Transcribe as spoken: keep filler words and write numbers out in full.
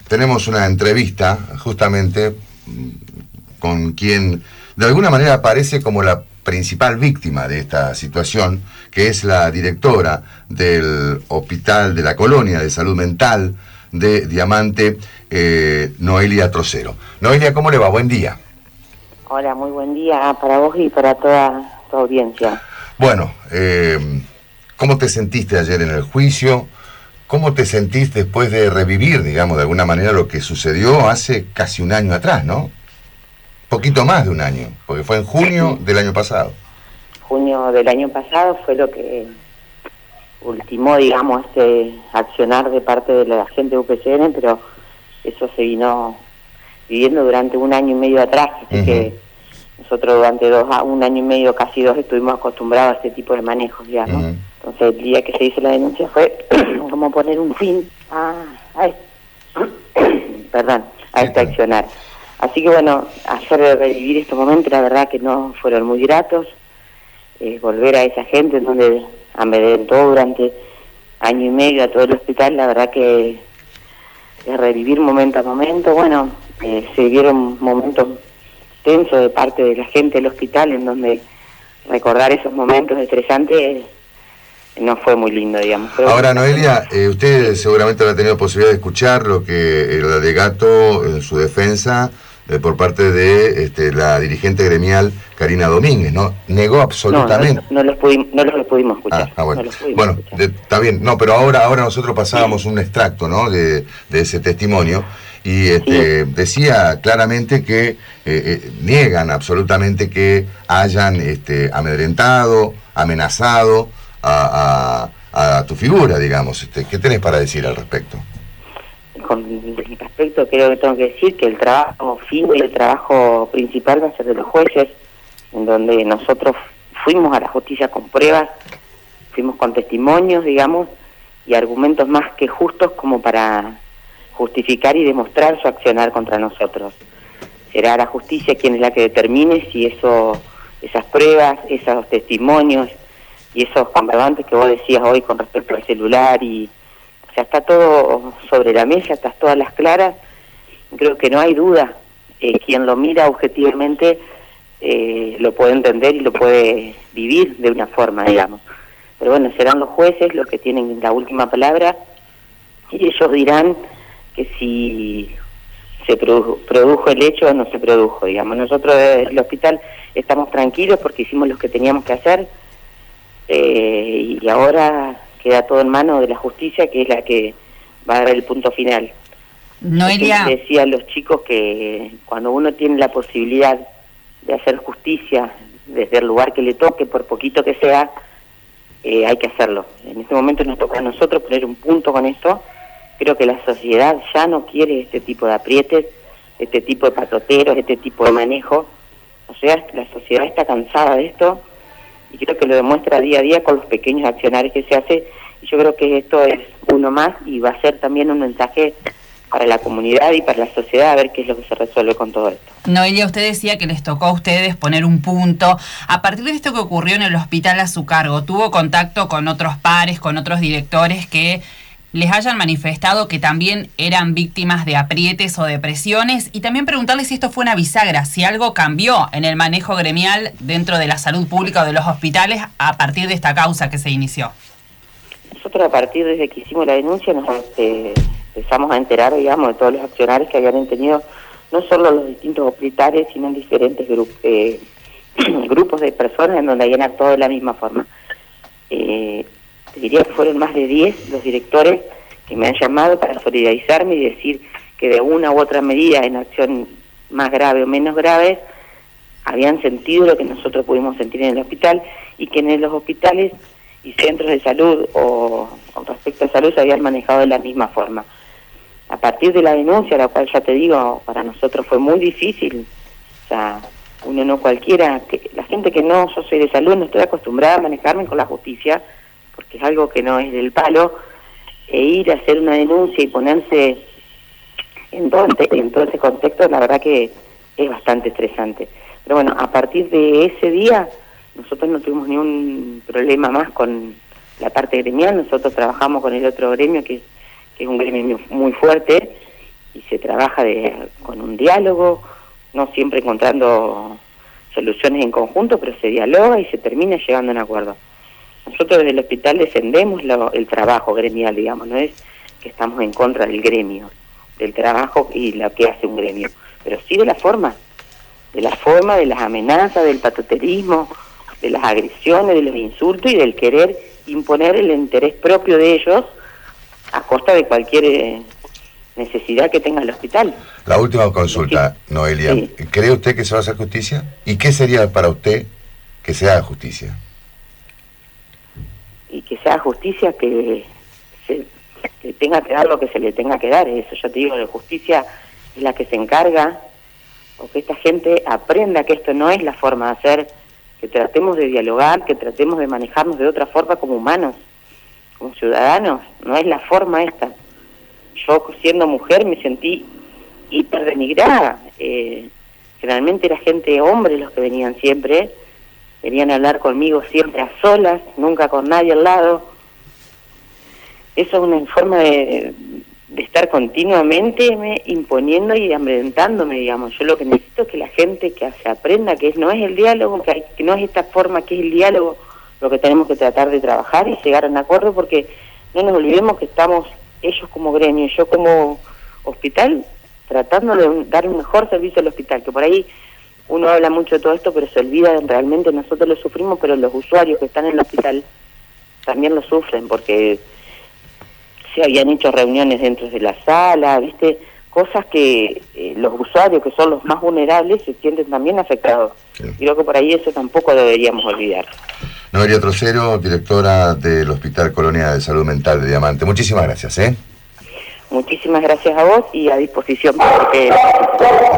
tenemos una entrevista justamente con quien de alguna manera aparece como la principal víctima de esta situación, que es la directora del Hospital de la Colonia de Salud Mental de Diamante, eh, Noelia Trocero. Noelia, ¿cómo le va? Buen día. Hola, muy buen día para vos y para toda tu audiencia. Bueno, eh, ¿cómo te sentiste ayer en el juicio? ¿Cómo te sentís después de revivir, digamos, de alguna manera lo que sucedió hace casi un año atrás, ¿no? Poquito más de un año, porque fue en junio del año pasado. Junio del año pasado fue lo que ultimó, digamos, este accionar de parte de la gente de U P C N, pero eso se vino viviendo durante un año y medio atrás, así uh-huh. que nosotros durante dos, un año y medio, casi dos, estuvimos acostumbrados a este tipo de manejos, digamos. Uh-huh. Entonces el día que se hizo la denuncia fue como poner un fin a, a, este, perdón, a este accionar. Así que bueno, hacer revivir estos momentos, la verdad que no fueron muy gratos. Eh, volver a esa gente en donde amedrentó durante año y medio a todo el hospital, la verdad que es revivir momento a momento. Bueno, eh, se vieron momentos tensos de parte de la gente del hospital, en donde recordar esos momentos estresantes no fue muy lindo, digamos. Pero ahora, Noelia, eh, usted seguramente habrá tenido posibilidad de escuchar lo que el alegato en su defensa eh, por parte de este, la dirigente gremial Karina Domínguez, ¿no? Negó absolutamente. No, no, no, los, pudimos, no los pudimos escuchar. Ah, ah, bueno, no pudimos bueno escuchar. De, está bien. No, pero ahora, ahora nosotros pasábamos un extracto, ¿no? De, de ese testimonio. Y este, sí. decía claramente que eh, eh, niegan absolutamente que hayan este, amedrentado, amenazado a, a, a tu figura, digamos. Este, ¿qué tenés para decir al respecto? Con respecto, creo que tengo que decir que el trabajo fin y el trabajo principal va a ser de los jueces, en donde nosotros fuimos a la justicia con pruebas, fuimos con testimonios, digamos, y argumentos más que justos como para justificar y demostrar su accionar contra nosotros. Será la justicia quien es la que determine si eso, esas pruebas, esos testimonios y esos comprobantes que vos decías hoy con respecto al celular, y o sea, está todo sobre la mesa, están todas las claras. Creo que no hay duda, eh, quien lo mira objetivamente eh, lo puede entender y lo puede vivir de una forma, digamos. Pero bueno, serán los jueces los que tienen la última palabra, y ellos dirán que si se produjo, produjo el hecho o no se produjo, digamos. Nosotros desde el hospital estamos tranquilos porque hicimos lo que teníamos que hacer, eh, y ahora queda todo en manos de la justicia, que es la que va a dar el punto final. Noelia, decía a los chicos que cuando uno tiene la posibilidad de hacer justicia desde el lugar que le toque, por poquito que sea, eh, hay que hacerlo. En este momento nos toca a nosotros poner un punto con esto. Creo que la sociedad ya no quiere este tipo de aprietes, este tipo de patoteros, este tipo de manejo. O sea, la sociedad está cansada de esto, y creo que lo demuestra día a día con los pequeños accionarios que se hace, y yo creo que esto es uno más, y va a ser también un mensaje para la comunidad y para la sociedad, a ver qué es lo que se resuelve con todo esto. Noelia, usted decía que les tocó a ustedes poner un punto. A partir de esto que ocurrió en el hospital a su cargo, ¿tuvo contacto con otros pares, con otros directores que les hayan manifestado que también eran víctimas de aprietes o de presiones? Y también preguntarles si esto fue una bisagra, si algo cambió en el manejo gremial dentro de la salud pública o de los hospitales a partir de esta causa que se inició. Nosotros, a partir desde que hicimos la denuncia, nos eh, empezamos a enterar, digamos, de todos los accionarios que habían tenido, no solo los distintos hospitales, sino en diferentes grupos, eh, grupos de personas en donde habían actuado de la misma forma. Eh, te diría que fueron más de diez los directores que me han llamado para solidarizarme y decir que de una u otra medida, en acción más grave o menos grave, habían sentido lo que nosotros pudimos sentir en el hospital, y que en los hospitales y centros de salud o con respecto a salud se habían manejado de la misma forma. A partir de la denuncia, la cual ya te digo, para nosotros fue muy difícil, o sea, uno no cualquiera, que, la gente que no, yo soy de salud, no estoy acostumbrada a manejarme con la justicia, porque es algo que no es del palo, e ir a hacer una denuncia y ponerse en todo, en todo ese contexto, la verdad que es bastante estresante. Pero bueno, a partir de ese día, nosotros no tuvimos ningún problema más con la parte gremial. Nosotros trabajamos con el otro gremio, que es, que es un gremio muy fuerte, y se trabaja de, con un diálogo, no siempre encontrando soluciones en conjunto, pero se dialoga y se termina llegando a un acuerdo. Nosotros desde el hospital defendemos lo, el trabajo gremial, digamos, no es que estamos en contra del gremio, del trabajo y lo que hace un gremio, pero sí de la forma, de la forma, de las amenazas, del patoterismo, de las agresiones, de los insultos y del querer imponer el interés propio de ellos a costa de cualquier eh, necesidad que tenga el hospital. La última consulta, sí. Noelia. Sí. ¿Cree usted que se va a hacer justicia? ¿Y qué sería para usted que se haga justicia? Y que se haga justicia, que se que tenga que dar lo que se le tenga que dar. Eso ya te digo, la justicia es la que se encarga, o que esta gente aprenda que esto no es la forma de hacer, que tratemos de dialogar, que tratemos de manejarnos de otra forma como humanos, como ciudadanos. No es la forma esta. Yo, siendo mujer, me sentí hiper denigrada. Eh, generalmente era gente, hombres los que venían siempre, venían a hablar conmigo siempre a solas, nunca con nadie al lado. Eso es una forma de, de estar continuamente me, imponiendo y amedrentándome, digamos. Yo lo que necesito es que la gente que se aprenda que no es el diálogo, que, hay, que no es esta forma que es el diálogo, lo que tenemos que tratar de trabajar y llegar a un acuerdo, porque no nos olvidemos que estamos ellos como gremio y yo como hospital tratando de dar un mejor servicio al hospital, que por ahí uno habla mucho de todo esto, pero se olvida de realmente nosotros lo sufrimos, pero los usuarios que están en el hospital también lo sufren, porque se habían hecho reuniones dentro de la sala, ¿viste? Cosas que eh, los usuarios, que son los más vulnerables, se sienten también afectados. Sí. Y creo que por ahí eso tampoco deberíamos olvidar. Noelia Trocero, directora del Hospital Colonia de Salud Mental de Diamante. Muchísimas gracias, ¿eh? Muchísimas gracias a vos y a disposición para que...